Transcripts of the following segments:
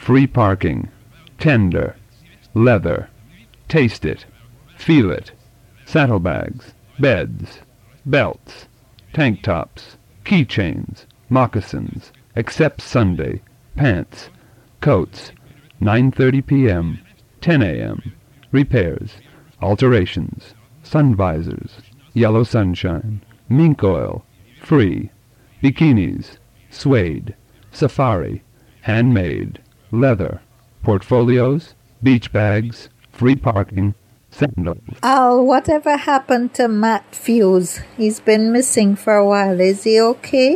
free parking, tender, leather, taste it, feel it, saddlebags, beds, belts, tank tops, keychains, moccasins, except Sunday, pants, coats, 9:30 p.m., 10 a.m., repairs, alterations, sun visors, yellow sunshine, mink oil, free, bikinis, suede, safari, handmade, leather, portfolios, beach bags, free parking, sandals. Al, whatever happened to Matt Fuse? He's been missing for a while. Is he okay?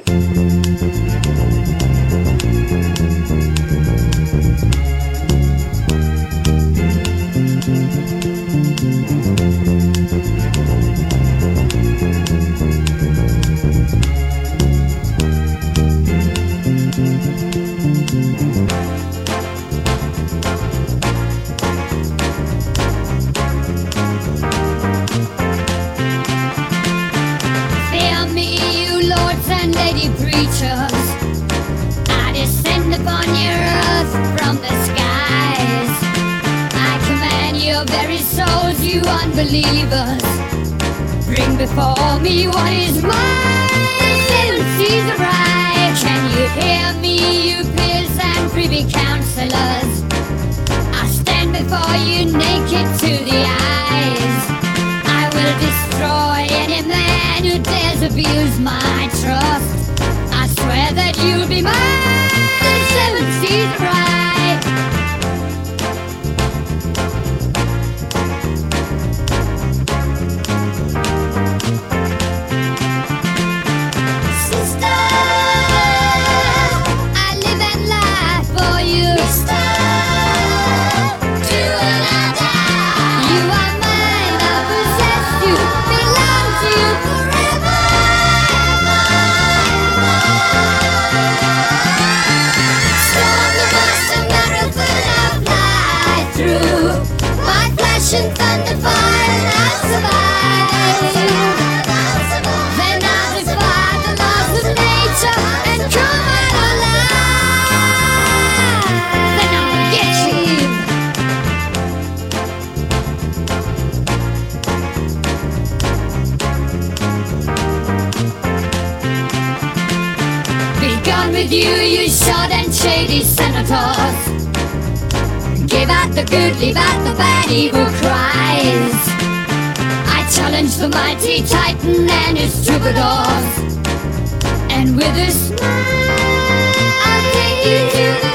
I descend upon your earth from the skies. I command your very souls, you unbelievers. Bring before me what is mine. The seven seas arrive. Can you hear me, you peers and privy councillors? I stand before you naked to the eyes. I will destroy any man who dares abuse my trust. I swear that you'll be mine. The seven seas right. Sister, I live and lie for you. Mister, do and I die. You are mine, I possess you, belong to you forever. And thunder fire and I'll survive. Then I'll defy the laws of nature and come out alive. Then I'll get you. Be gone with you, you short and shady senators. Give out the good, leave out the bad, evil cries. I challenge the mighty Titan and his troubadours. And with a smile, I'll take you to the